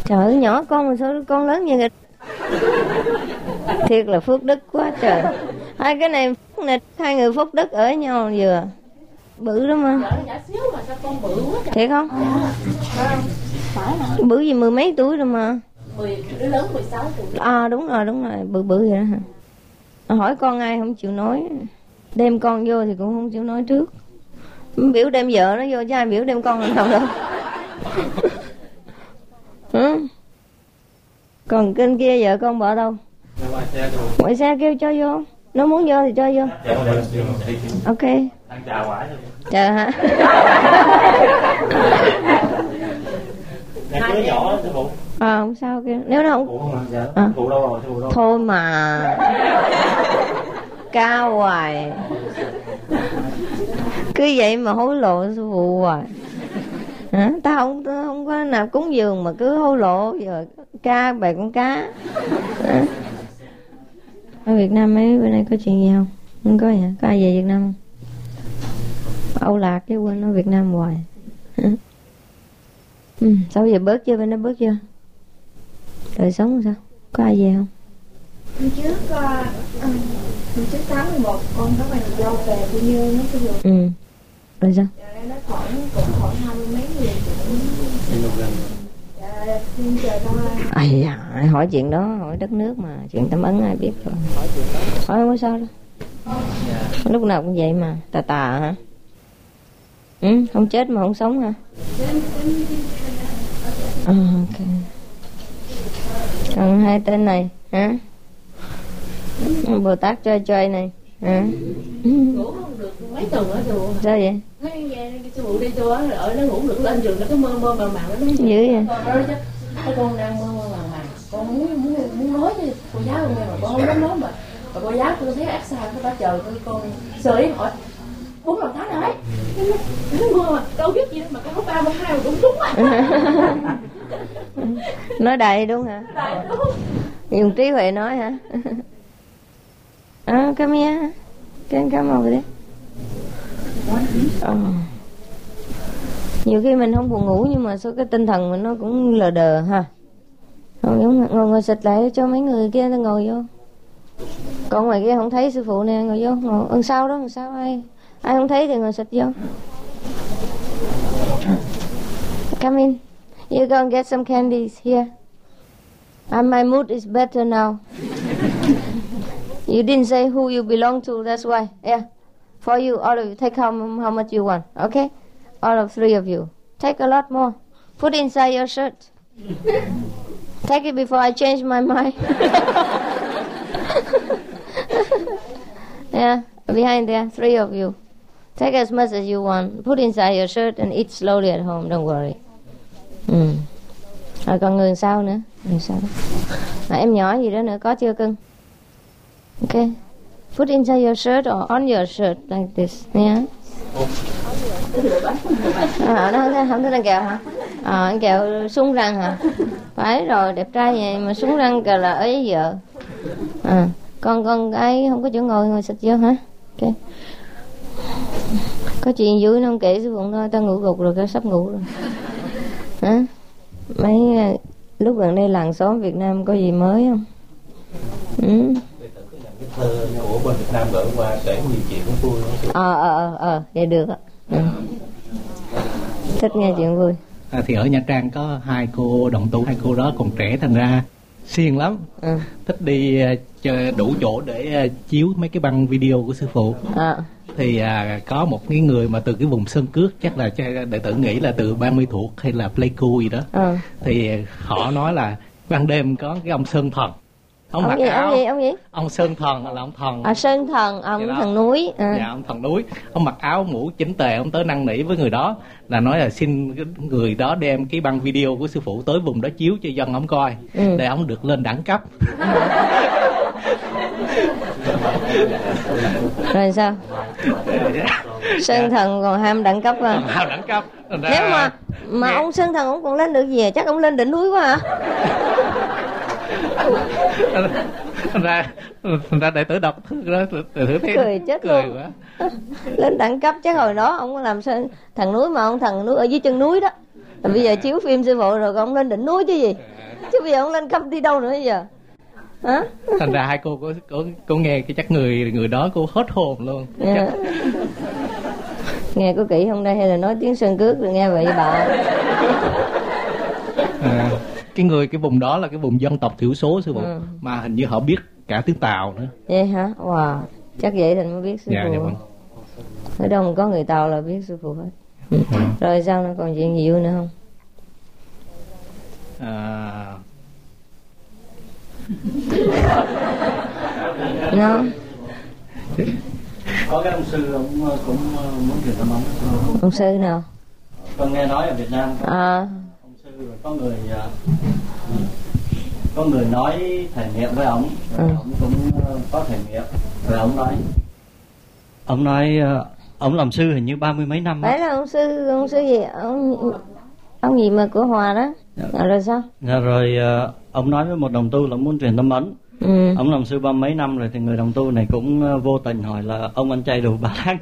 Trời ơi, nhỏ con mà sao con lớn như vậy? Thiệt là phước đức quá trời. Hai cái này hai người phúc đức ở nhau vừa. Bự lắm mà. Thiệt không? Bự gì mười mấy tuổi rồi mà. Đứa lớn 16 tuổi. À đúng rồi, bự vậy đó hả? Hỏi con ai không chịu nói. Đem con vô thì cũng không chịu nói trước. Biểu đem vợ nó vô chứ ai biểu đem con làm đâu đâu. Hả? Còn kênh kia vợ con bỏ đâu? Ngoài xe kêu cho vô. Nó muốn vô thì cho vô. Ok. Chờ hả? Không sao kêu. Nếu nó không thôi mà. Cao hoài. Cứ vậy mà hối lộ sư phụ hoài. Hả? Ta không có nào cúng dường mà cứ hối lộ. Giờ ca bày con cá. Hả? Ở Việt Nam mấy bữa nay có chuyện gì không? Không có hả? Có ai về Việt Nam không? Âu Lạc chứ quên ở Việt Nam hoài. Sao giờ bớt chưa? Bên đó bớt chưa? Đời sống sao? Có ai về không? Hôm trước 81 con có bạn dâu về Quy Nhơn nó cái vừa. Rồi sao? Nó khoảng 20 mấy người nhưng trời thôi. Hỏi chuyện đó, hỏi đất nước mà, chuyện Tâm Ấn ai biết rồi. Hỏi không có sao đâu. Lúc nào cũng vậy mà, tà hả? Không chết mà không sống hả? Ok. Còn hai tên này hả? Bồ Tát chơi này hả? Ngủ không được mấy tuần ở chùa. Sao vậy? Thấy sư phụ đi chùa ở nó ngủ được lên giường nó cứ mơ màng nó nói dữ vậy? Con đang mơ màng con muốn nói với cô giáo luôn mà con không dám nói mà cô giáo tôi thấy ác xa nó đã chờ con sơ ý hỏi 4 lần tháng đấy nó mơ mà đâu biết gì đâu mà con có 32 mà cũng đúng mà. Nói đầy đúng hả? Dùng trí huệ nói hả? Come here. Come over there. Nhiều khi mình không buồn ngủ nhưng mà sao cái tinh thần mình nó cũng lờ đờ ha. Ngồi xịt lại cho mấy người kia ta ngồi vô. Còn ngoài kia không thấy sư phụ nè, ngồi vô, ngồi sau đó, sao ai không thấy thì ngồi xịt vô. Come in. You go and get some candies here. My mood is better now. You didn't say who you belong to, that's why. Yeah. For you, all of you, take how much you want, okay? All of 3 of you. Take a lot more. Put inside your shirt. Take it before I change my mind. Yeah, behind there, 3 of you. Take as much as you want. Put inside your shirt and eat slowly at home, don't worry. Rồi còn người sau nữa. Người sau đó. Em nhỏ gì đó nữa, có chưa cưng? Okay. Put inside your shirt or on your shirt like this. Yeah. Nó không thích ăn kẹo hả? Ăn kẹo súng răng hả? Phải rồi, đẹp trai vậy mà súng răng kìa là ở với vợ. Con ai không có chỗ ngồi xịt vô hả? Ok. Có chuyện vui nó không kể sư phụ thôi, tao ngủ gục rồi, tao sắp ngủ rồi. Hả? Mấy lúc gần đây làng xóm Việt Nam có gì mới không? Thơ của bên Việt Nam gửi qua kể nhiều chuyện cũng vui. Vậy được ạ. Thích nghe chuyện vui. Thì ở Nha Trang có 2 cô đồng tu, 2 cô đó còn trẻ thành ra siêng lắm. Thích đi chơi đủ chỗ để chiếu mấy cái băng video của sư phụ. Thì có một cái người mà từ cái vùng Sơn Cước, chắc là đệ tử nghĩ là từ Ban Mê Thuột hay là Pleiku gì đó. Thì họ nói là ban đêm có cái ông Sơn Thần. Ông mặc áo. Ông gì? Ông Sơn Thần là ông thần. Sơn Thần, ông thần núi. Dạ, ông thần núi. Ông mặc áo mũ chỉnh tề, ông tới năn nỉ với người đó là nói là xin người đó đem cái băng video của sư phụ tới vùng đó chiếu cho dân ông coi, để ông được lên đẳng cấp. Rồi sao? Sơn Thần còn ham đẳng cấp à? Ham đẳng cấp. Nếu mà ông Sơn Thần ông còn lên được gì? Chắc ông lên đỉnh núi quá hả? Thành ra đệ tử đọc đó, đệ tử thấy cười chết cười luôn. Quá. Lên đẳng cấp chắc hồi đó ông làm thằng núi mà ông thần núi ở dưới chân núi đó. Bây giờ chiếu phim sư phụ rồi ông lên đỉnh núi chứ gì, chứ bây giờ ông lên khắp đi đâu nữa bây giờ hả? Thành ra hai cô có nghe cái chắc người đó cô hết hồn luôn. Yeah. Nghe có kỹ không đây hay là nói tiếng Sơn Cước rồi nghe vậy bà? Cái vùng đó là cái vùng dân tộc thiểu số sư phụ, mà hình như họ biết cả tiếng Tàu nữa. Vậy hả? Wow, chắc vậy Thành mới biết sư phụ. Dạ vâng. Ở đâu có người Tàu là biết sư phụ hết. Rồi sao nó còn chuyện gì nữa không? Nó có cái ông sư ông cũng muốn truyền tâm ấn. Ông sư nào? Con nghe nói ở Việt Nam ông sư có người nói thể nghiệm với ông, ông cũng có thể nghiệm rồi ông nói ông làm sư hình như 30 mấy năm. Phải là ông sư gì ông gì mà của Hòa đó. Rồi sao? Rồi ông nói với một đồng tu là muốn truyền tâm ấn. Ông làm sư 30 mấy năm rồi thì người đồng tu này cũng vô tình hỏi là ông ăn chay đủ 3 tháng.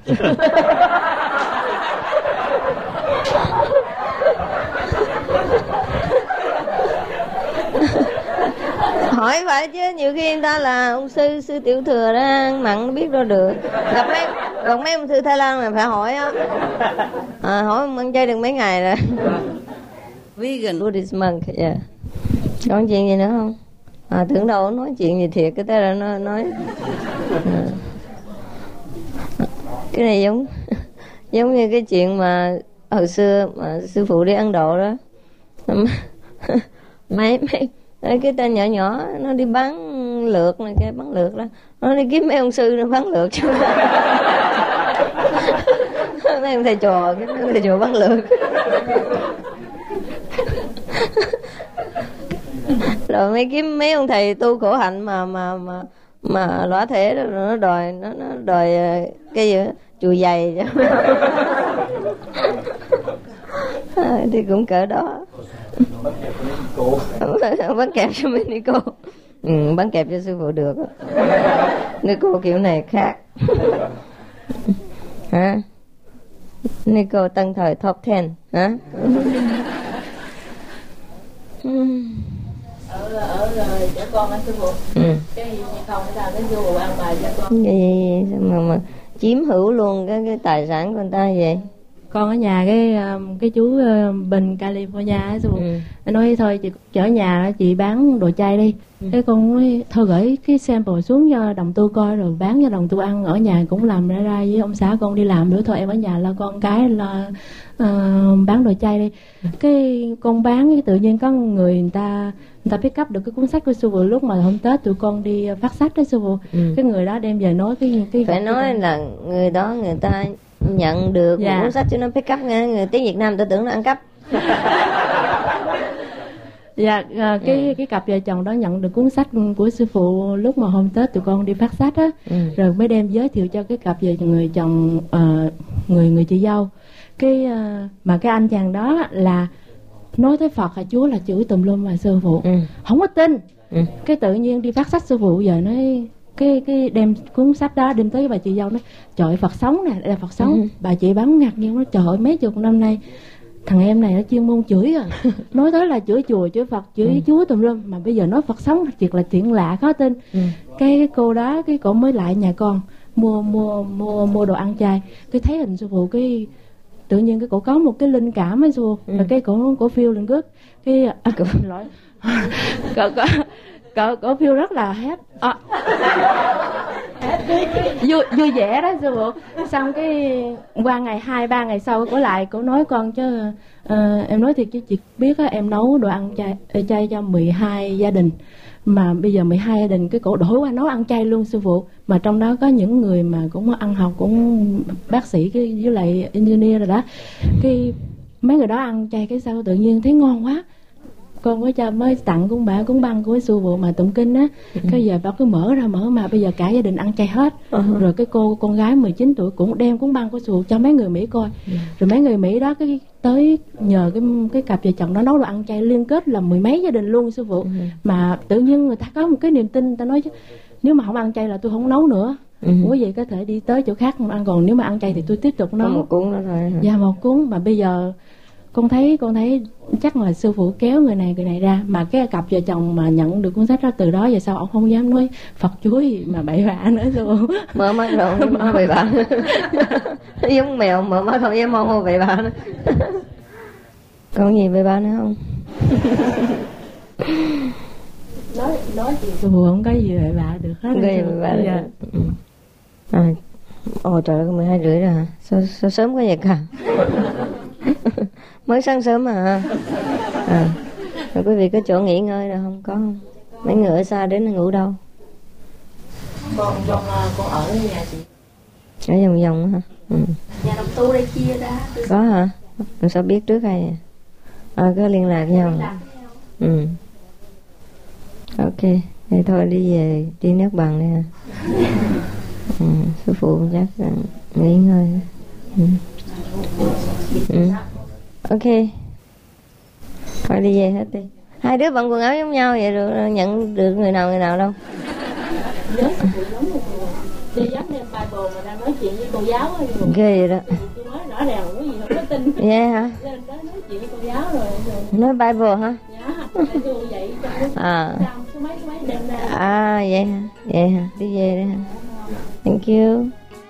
Hỏi vậy chứ nhiều khi người ta là ông sư tiểu thừa đó, ăn mặn nó biết đâu được. Gặp mấy ông sư Thái Lan là phải hỏi á. Hỏi ông ăn chay được mấy ngày rồi. Vegan Buddhist monk, yeah. Còn chuyện gì nữa không? Tưởng đâu nói chuyện gì thiệt, cái ta là nói. Cái này giống như cái chuyện mà hồi xưa mà sư phụ đi Ấn Độ đó. mấy cái tên nhỏ nó đi bán lượt này, cái bán lượt đó, nó đi kiếm mấy ông sư nó bán lượt cho mấy ông thầy trò bán lượt. Rồi mấy kiếm mấy ông thầy tu khổ hạnh mà lõa thể đó, nó đòi cái gì đó, chùi giày thì cũng cỡ đó. Bán kẹp cho mấy cô. Bán kẹp cho sư phụ được. Mấy cô kiểu này khác. Hả? Mấy cô tân thời top 10 hả? Ở trẻ con anh sư phụ. Cái gì không sao cái sư phụ ăn bài cho con. Gì mà chiếm hữu luôn cái tài sản của người ta vậy? Con ở nhà cái chú Bình California á sư phụ, nói thôi chị chở nhà chị bán đồ chay đi. Cái con nói thôi gửi cái sample xuống cho đồng tu coi rồi bán cho đồng tu ăn, ở nhà cũng làm ra với ông xã con đi làm nữa, thôi em ở nhà lo con cái lo bán đồ chay đi. Cái con bán cái tự nhiên có người ta pick up được cái cuốn sách của sư phụ lúc mà hôm Tết tụi con đi phát sách đó sư phụ. Cái người đó đem về nói cái phải nói là người đó người ta nhận được một cuốn sách chứ nó pick up nghe, người tiếng Việt Nam tôi tưởng nó ăn cắp. Cái cặp vợ chồng đó nhận được cuốn sách của sư phụ lúc mà hôm Tết tụi con đi phát sách á, rồi mới đem giới thiệu cho cái cặp vợ người chồng người chị dâu. Mà cái anh chàng đó là nói tới Phật hay Chúa là chửi tùm lum mà sư phụ không có tin. Cái tự nhiên đi phát sách sư phụ giờ nói cái đem cuốn sách đó đem tới với bà chị dâu, nói trời ơi, Phật sống nè, đây là Phật sống. Bà chị bán ngạc nhiên nói trời ơi, mấy chục năm nay thằng em này nó chuyên môn chửi nói tới là chửi chùa, chửi Phật, chửi Chúa tùm lum, mà bây giờ nói Phật sống thiệt là chuyện lạ khó tin. Cái cô đó cái cổ mới lại nhà con mua đồ ăn chay, cái thấy hình sư phụ, cái tự nhiên cái cổ có một cái linh cảm ấy sư phụ, rồi cái cổ feel good, cái lỗi cổ feel rất là vui vẻ đó sư phụ. Xong cái qua ngày 2-3 ngày sau cổ lại cổ nói con chứ em nói thiệt chứ chị biết á, em nấu đồ ăn chay cho 12 gia đình, mà bây giờ 12 gia đình cái cổ đổi qua nấu ăn chay luôn sư phụ, mà trong đó có những người mà cũng ăn học, cũng bác sĩ cái với lại engineer rồi đó. Cái mấy người đó ăn chay cái sao tự nhiên thấy ngon quá, con mới tặng cũng bà cúng băng của sư phụ mà tụng kinh á. Cái giờ bà cứ mở mà bây giờ cả gia đình ăn chay hết. Rồi cái con gái 19 tuổi cũng đem cúng băng của sư phụ cho mấy người Mỹ coi. Rồi mấy người Mỹ đó cái tới nhờ cái cặp vợ chồng nó nấu đồ ăn chay liên kết là 10 mấy gia đình luôn sư phụ. Mà tự nhiên người ta có một cái niềm tin, người ta nói chứ nếu mà không ăn chay là tôi không nấu nữa. Quý vị có thể đi tới chỗ khác không ăn, còn nếu mà ăn chay thì tôi tiếp tục nấu. Một cuốn đó thôi. Dạ một cuốn, mà bây giờ con thấy chắc là sư phụ kéo người này ra, mà cái cặp vợ chồng mà nhận được cuốn sách đó, từ đó về sau ông không dám nói Phật Chúa gì mà bậy bạ nữa sư phụ. Mở mắt rồi không dám bậy bạ. Giống mèo mở mắt không dám hô bậy bạ nữa. Còn gì bậy bạ nữa không? nói gì sư phụ không có gì bậy bạ được hết. Gây bậy bạ được. Ồ trời ơi, 12 rưỡi rồi hả? Sao sớm quá vậy cả? Mới sáng sớm mà. Rồi quý vị có chỗ nghỉ ngơi rồi không? Có không? Mấy người ở xa đến ngủ đâu? Con ở nhà chị. Ở vòng hả? Nhà đồng tu đây chia ra. Có hả? Sao biết trước hay? Có liên lạc nhau. Ok, thì thôi đi về đi nước bằng đi hả? Sư phụ chắc là nghỉ ngơi. Ok, thôi đi về hết đi. Hai đứa bận quần áo giống nhau vậy rồi nhận được người nào đâu. Đi dám đem Bible mà đang nói chuyện với cô giáo ấy. Ghê vậy đó. Tôi nói rõ ràng cái gì không có tin. Dạ hả? Lên đó nói chuyện với cô giáo rồi. Nói Bible hả? Dạ, tôi vậy trong số mấy đem ra. Vậy hả? Đi về đi hả? Thank you.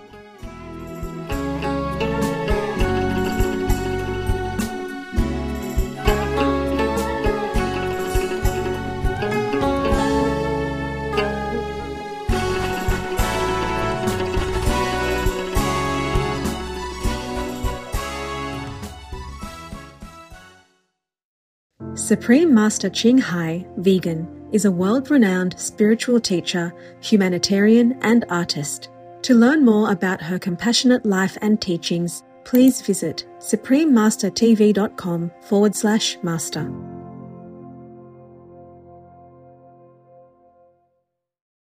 Supreme Master Ching Hai, vegan, is a world-renowned spiritual teacher, humanitarian and artist. To learn more about her compassionate life and teachings, please visit suprememastertv.com/master.